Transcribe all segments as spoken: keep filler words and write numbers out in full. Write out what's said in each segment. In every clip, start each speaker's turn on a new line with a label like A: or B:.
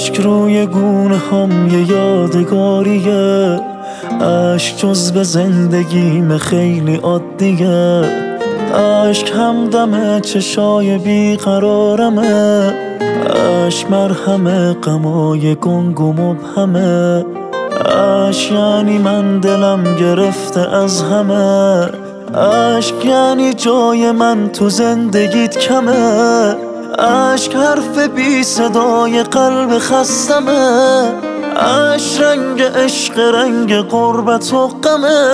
A: اشک روی گونه هم یه یادگاریه، اشک جزو زندگیم خیلی عادیه، اشک همدم چشای بیقرارمه، اشک مرهم غمای گنگ و مبهمه، اشک یعنی من دلم گرفته از همه، اشک یعنی جای من تو زندگیت کمه، اشک حرف بی صدای قلب خستمه، اشک رنگ عشق رنگ غربت و غمه،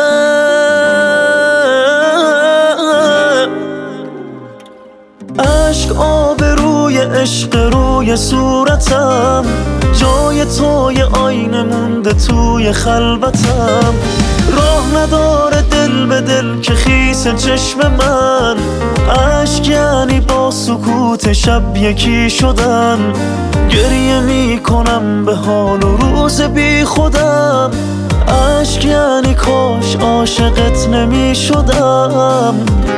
A: اشک آب روی عشق روی صورتم، جای توی آینه مونده توی خلوتم، راه نداره دل به دل که خیس چشم من، اشک یعنی با سکوت شب یکی شدن، گریه میکنم به حال و روز بی خودم، اشک یعنی کاش عاشقت نمی شدم.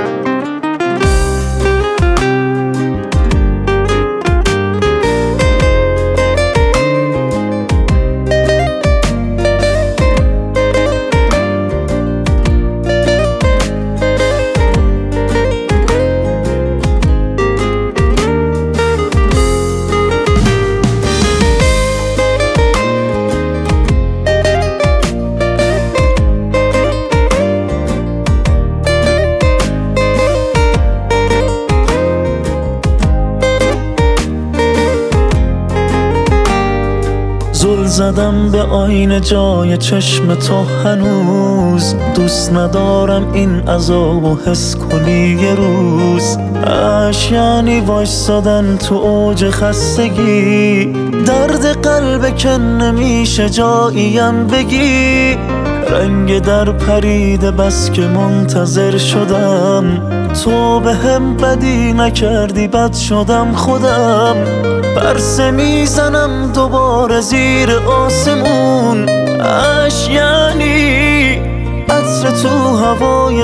A: زل زدم به آینه جای چشم تو هنوز، دوست ندارم این عذاب و حس کنی یه روز، اشک یعنی وایسادن تو اوج خستگی، درد قلب که نمیشه جاییم بگی، رنگ در پریده بس که منتظر شدم، تو به هم بدی نکردی بد شدم خودم، پرسه میزنم دوباره زیر آسمون، اشک یعنی عطر تو هوای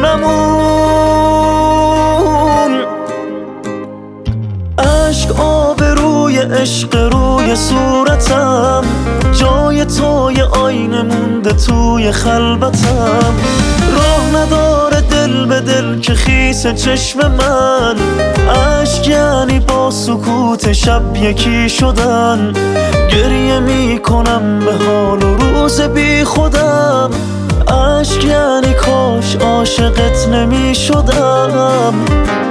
A: خونمون، اشک آب روی عشق روی صورتم، جای توی آینه مونده توی خلوتم، راه نداره دل به دل که خیس چشم من، اشک یعنی با سکوت شب یکی شدن، گریه میکنم به حال و روز بی خودم، اشک یعنی کاش عاشقت نمی شدم.